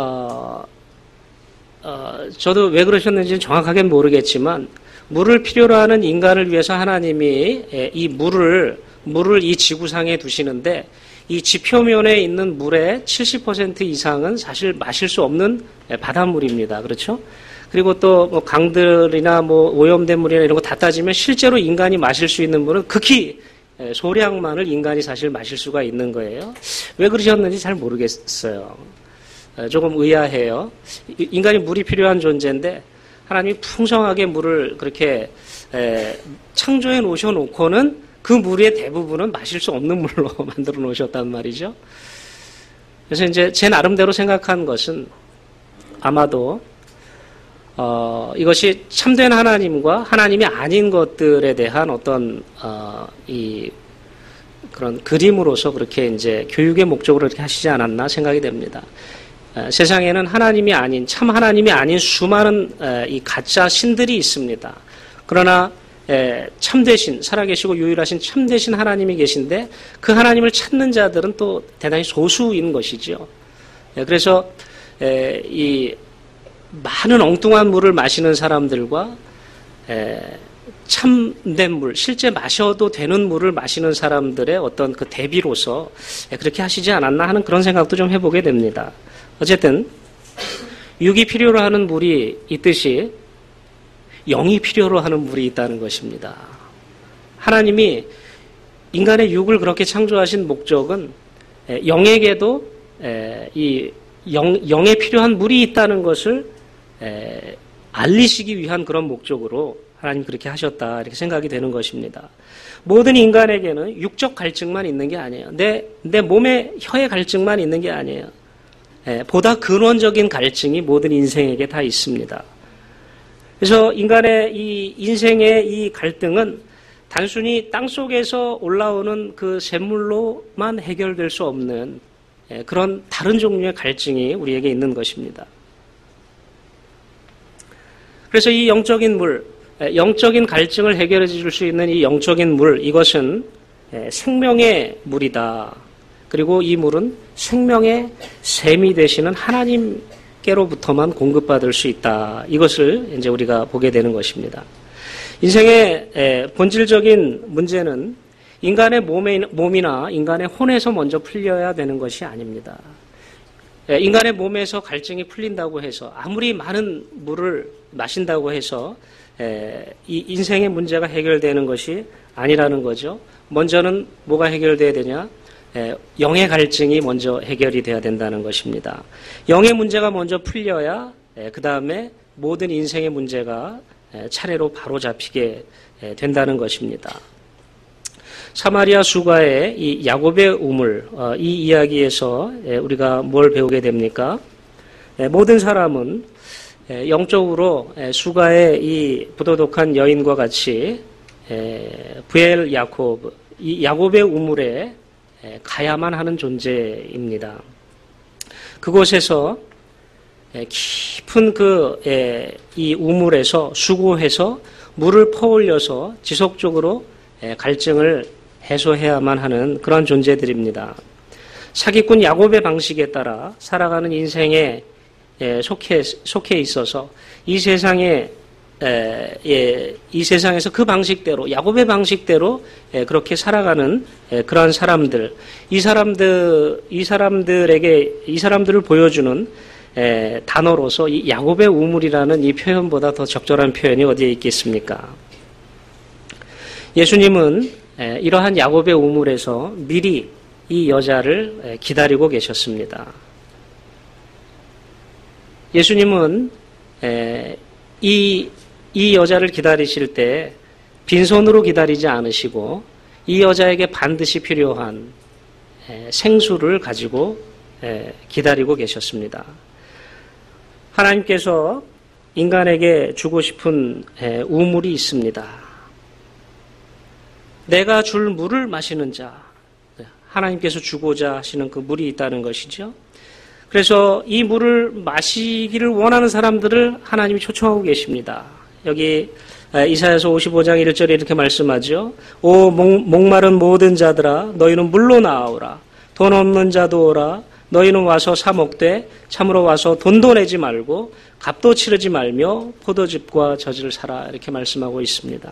저도 왜 그러셨는지는 정확하게 모르겠지만 물을 필요로 하는 인간을 위해서 하나님이 이 물을 이 지구상에 두시는데 이 지표면에 있는 물의 70% 이상은 사실 마실 수 없는 바닷물입니다. 그렇죠? 그리고 또 뭐 강들이나 뭐 오염된 물이나 이런 거 다 따지면 실제로 인간이 마실 수 있는 물은 극히 소량만을 인간이 사실 마실 수가 있는 거예요. 왜 그러셨는지 잘 모르겠어요. 조금 의아해요. 인간이 물이 필요한 존재인데 하나님이 풍성하게 물을 그렇게 창조해 놓으셔놓고는 그 물의 대부분은 마실 수 없는 물로 만들어 놓으셨단 말이죠. 그래서 이제 제 나름대로 생각한 것은 아마도 이것이 참된 하나님과 하나님이 아닌 것들에 대한 어떤 그런 그림으로서 그렇게 이제 교육의 목적으로 이렇게 하시지 않았나 생각이 됩니다. 세상에는 하나님이 아닌 참 하나님이 아닌 수많은 이 가짜 신들이 있습니다. 그러나 참되신 살아계시고 유일하신 참되신 하나님이 계신데 그 하나님을 찾는 자들은 또 대단히 소수인 것이죠. 그래서 이 많은 엉뚱한 물을 마시는 사람들과 참된 물, 실제 마셔도 되는 물을 마시는 사람들의 어떤 그 대비로서 그렇게 하시지 않았나 하는 그런 생각도 좀 해보게 됩니다. 어쨌든 육이 필요로 하는 물이 있듯이 영이 필요로 하는 물이 있다는 것입니다. 하나님이 인간의 육을 그렇게 창조하신 목적은 영에게도 이 영에 필요한 물이 있다는 것을 알리시기 위한 그런 목적으로 하나님 그렇게 하셨다 이렇게 생각이 되는 것입니다. 모든 인간에게는 육적 갈증만 있는 게 아니에요. 내 몸에 혀의 갈증만 있는 게 아니에요. 보다 근원적인 갈증이 모든 인생에게 다 있습니다. 그래서 인간의 이 인생의 이 갈등은 단순히 땅속에서 올라오는 그 샘물로만 해결될 수 없는 그런 다른 종류의 갈증이 우리에게 있는 것입니다. 그래서 이 영적인 물, 영적인 갈증을 해결해 줄 수 있는 이 영적인 물, 이것은 생명의 물이다. 그리고 이 물은 생명의 샘이 되시는 하나님께로부터만 공급받을 수 있다. 이것을 이제 우리가 보게 되는 것입니다. 인생의 본질적인 문제는 인간의 몸이나 인간의 혼에서 먼저 풀려야 되는 것이 아닙니다. 인간의 몸에서 갈증이 풀린다고 해서 아무리 많은 물을 마신다고 해서 이 인생의 문제가 해결되는 것이 아니라는 거죠. 먼저는 뭐가 해결돼야 되냐? 영의 갈증이 먼저 해결이 돼야 된다는 것입니다. 영의 문제가 먼저 풀려야 그 다음에 모든 인생의 문제가 차례로 바로 잡히게 된다는 것입니다. 사마리아 수가의 이 야곱의 우물, 이 이야기에서 우리가 뭘 배우게 됩니까? 모든 사람은 영적으로 수가의 이 부도덕한 여인과 같이 부엘 야곱, 이 야곱의 우물에 가야만 하는 존재입니다. 그곳에서 깊은 이 우물에서 수고해서 물을 퍼올려서 지속적으로 갈증을 해소해야만 하는 그런 존재들입니다. 사기꾼 야곱의 방식에 따라 살아가는 인생에 속해 있어서 이 세상에서 그 방식대로 야곱의 방식대로 그렇게 살아가는 그러한 사람들, 이 사람들을 보여주는 단어로서 이 야곱의 우물이라는 이 표현보다 더 적절한 표현이 어디에 있겠습니까? 예수님은 이러한 야곱의 우물에서 미리 이 여자를 기다리고 계셨습니다. 예수님은 이 여자를 기다리실 때 빈손으로 기다리지 않으시고 이 여자에게 반드시 필요한 생수를 가지고 기다리고 계셨습니다. 하나님께서 인간에게 주고 싶은 우물이 있습니다. 내가 줄 물을 마시는 자, 하나님께서 주고자 하시는 그 물이 있다는 것이죠. 그래서 이 물을 마시기를 원하는 사람들을 하나님이 초청하고 계십니다. 여기 이사야서 55장 1절에 이렇게 말씀하죠. 오 목마른 모든 자들아 너희는 물로 나아오라. 돈 없는 자도 오라. 너희는 와서 사 먹되 참으로 와서 돈도 내지 말고 값도 치르지 말며 포도즙과 젖을 사라. 이렇게 말씀하고 있습니다.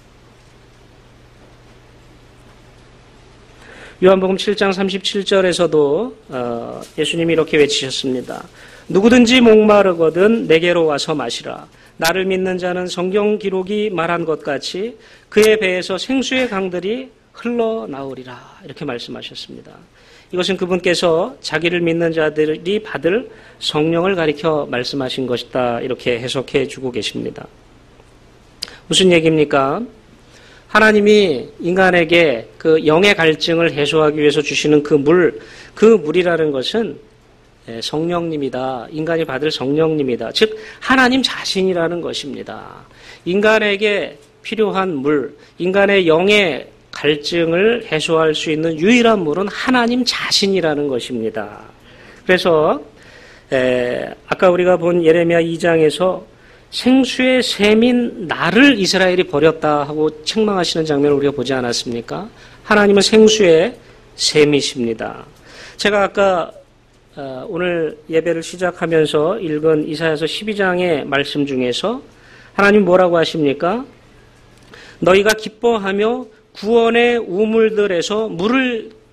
요한복음 7장 37절에서도 예수님이 이렇게 외치셨습니다. 누구든지 목마르거든 내게로 와서 마시라. 나를 믿는 자는 성경 기록이 말한 것 같이 그의 배에서 생수의 강들이 흘러나오리라. 이렇게 말씀하셨습니다. 이것은 그분께서 자기를 믿는 자들이 받을 성령을 가리켜 말씀하신 것이다. 이렇게 해석해 주고 계십니다. 무슨 얘기입니까? 하나님이 인간에게 그 영의 갈증을 해소하기 위해서 주시는 그 물이라는 것은 성령님이다. 인간이 받을 성령님이다. 즉 하나님 자신이라는 것입니다. 인간에게 필요한 물, 인간의 영의 갈증을 해소할 수 있는 유일한 물은 하나님 자신이라는 것입니다. 그래서 아까 우리가 본 예레미야 2장에서 생수의 샘인 나를 이스라엘이 버렸다 하고 책망하시는 장면을 우리가 보지 않았습니까? 하나님은 생수의 샘이십니다. 제가 아까 오늘 예배를 시작하면서 읽은 이사야서 12장의 말씀 중에서 하나님 뭐라고 하십니까? 너희가 기뻐하며 구원의 우물들에서 물을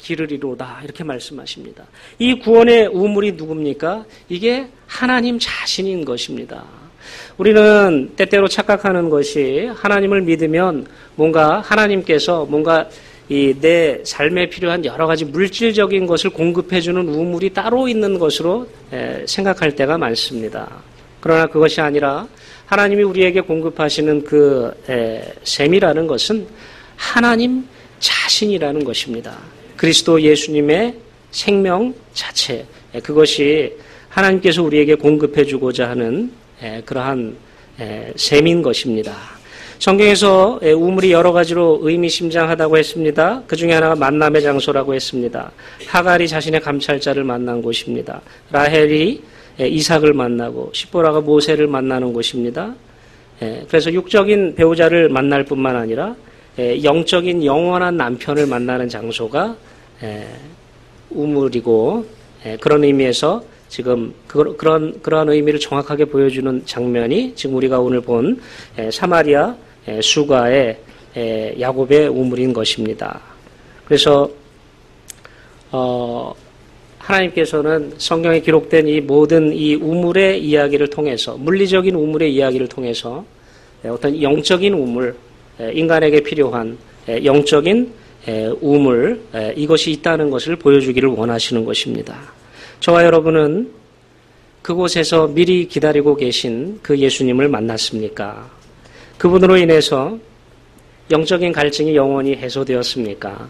기르리로다 이렇게 말씀하십니다. 이 구원의 우물이 누굽니까? 이게 하나님 자신인 것입니다. 우리는 때때로 착각하는 것이 하나님을 믿으면 뭔가 하나님께서 뭔가 이 내 삶에 필요한 여러 가지 물질적인 것을 공급해주는 우물이 따로 있는 것으로 생각할 때가 많습니다. 그러나 그것이 아니라 하나님이 우리에게 공급하시는 그 셈이라는 것은 하나님 자신이라는 것입니다. 그리스도 예수님의 생명 자체, 그것이 하나님께서 우리에게 공급해주고자 하는 그러한 셈인 것입니다. 성경에서 우물이 여러 가지로 의미심장하다고 했습니다. 그 중에 하나가 만남의 장소라고 했습니다. 하갈이 자신의 감찰자를 만난 곳입니다. 라헬이 이삭을 만나고 십보라가 모세를 만나는 곳입니다. 그래서 육적인 배우자를 만날 뿐만 아니라 영적인 영원한 남편을 만나는 장소가 우물이고, 그런 의미에서 지금 그런 의미를 정확하게 보여주는 장면이 지금 우리가 오늘 본 사마리아 수가의 야곱의 우물인 것입니다. 그래서 하나님께서는 성경에 기록된 이 모든 이 우물의 이야기를 통해서, 물리적인 우물의 이야기를 통해서 어떤 영적인 우물, 인간에게 필요한 영적인 우물, 이것이 있다는 것을 보여주기를 원하시는 것입니다. 저와 여러분은 그곳에서 미리 기다리고 계신 그 예수님을 만났습니까? 그분으로 인해서 영적인 갈증이 영원히 해소되었습니까?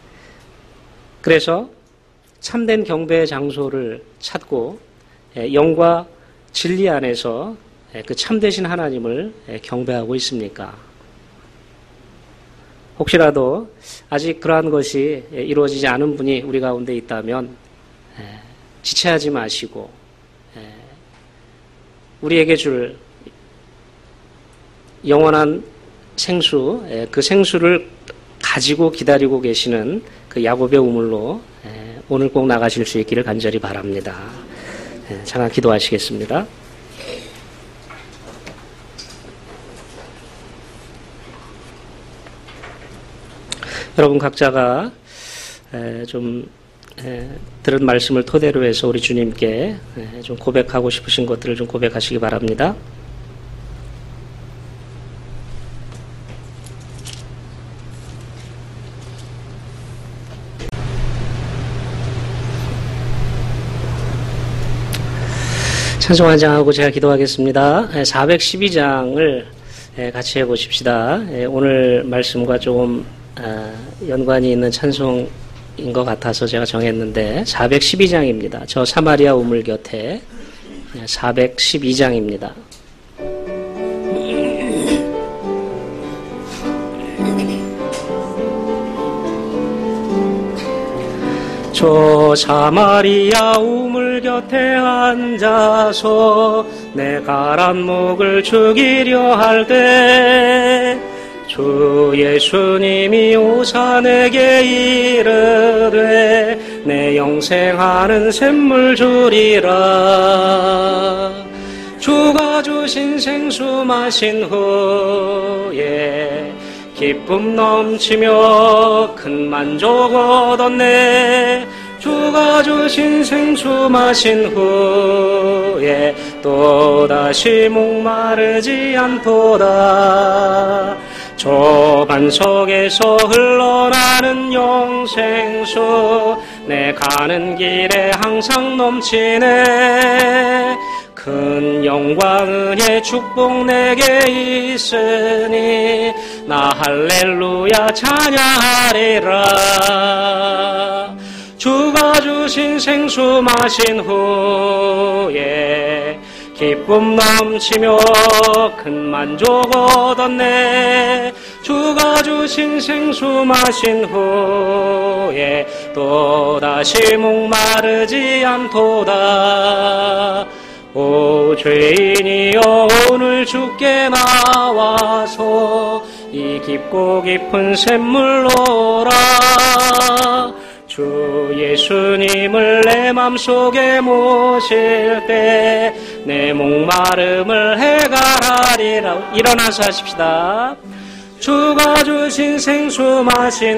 그래서 참된 경배의 장소를 찾고 영과 진리 안에서 그 참되신 하나님을 경배하고 있습니까? 혹시라도 아직 그러한 것이 이루어지지 않은 분이 우리 가운데 있다면 지체하지 마시고 우리에게 줄 영원한 생수, 그 생수를 가지고 기다리고 계시는 그 야곱의 우물로 오늘 꼭 나가실 수 있기를 간절히 바랍니다. 잠깐 기도하시겠습니다. 여러분 각자가 좀 들은 말씀을 토대로 해서 우리 주님께 좀 고백하고 싶으신 것들을 좀 고백하시기 바랍니다. 찬송 한 장하고 제가 기도하겠습니다. 412장을 같이 해보십시다. 오늘 말씀과 조금 연관이 있는 찬송인 것 같아서 제가 정했는데 412장입니다. 저 사마리아 우물 곁에 412장입니다. 저 사마리아 우물 곁에 앉아서 내 가란 목을 죽이려 할 때 주 예수님이 오사 내게 이르되 내 영생하는 샘물 주리라. 주가 주신 생수 마신 후에 기쁨 넘치며 큰 만족 얻었네. 주가 주신 생수 마신 후에 또다시 목마르지 않도다. 저 반석에서 흘러나는 영생수 내 가는 길에 항상 넘치네. 큰 영광 은혜 축복 내게 있으니 나 할렐루야 찬양하리라. 주가 주신 생수 마신 후에 기쁨 넘치며 큰 만족 얻었네. 주가 주신 생수 마신 후에 또다시 목마르지 않도다. 오 죄인이여 오늘 주께 나와서 이 깊고 깊은 샘물로라. 주 예수님을 내 맘속에 모실 때 내 목마름을 해결하리라. 일어나서 하십시다. 주가 주신 생수 마신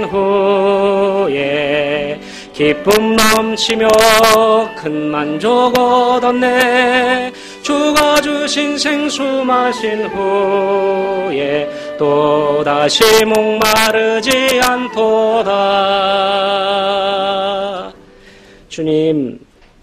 후에 기쁨 넘치며 큰 만족 얻었네. 주가 주신 생수 마신 후에 또다시 목마르지 않도다. 주님,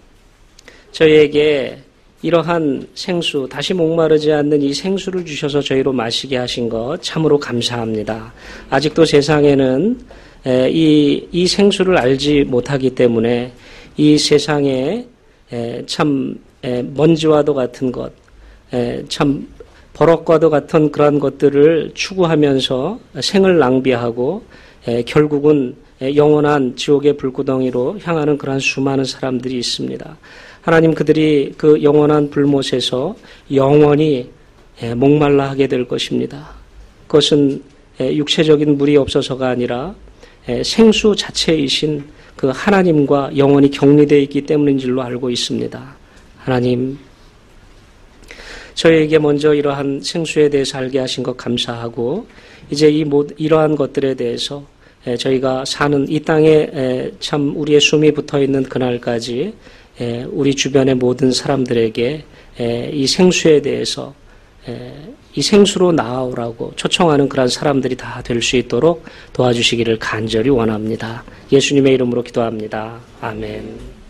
저희에게 이러한 생수, 다시 목마르지 않는 이 생수를 주셔서 저희로 마시게 하신 것 참으로 감사합니다. 아직도 세상에는 이 생수를 알지 못하기 때문에 이 세상에 참 먼지와도 같은 것, 참 버럭과도 같은 그러한 것들을 추구하면서 생을 낭비하고 결국은 영원한 지옥의 불구덩이로 향하는 그러한 수많은 사람들이 있습니다. 하나님, 그들이 그 영원한 불못에서 영원히 목말라 하게 될 것입니다. 그것은 육체적인 물이 없어서가 아니라 생수 자체이신 그 하나님과 영원히 격리되어 있기 때문인 줄로 알고 있습니다. 하나님, 저희에게 먼저 이러한 생수에 대해서 알게 하신 것 감사하고, 이제 이러한 것들에 대해서 저희가 사는 이 땅에 참 우리의 숨이 붙어 있는 그날까지 우리 주변의 모든 사람들에게 이 생수에 대해서 이 생수로 나아오라고 초청하는 그런 사람들이 다 될 수 있도록 도와주시기를 간절히 원합니다. 예수님의 이름으로 기도합니다. 아멘.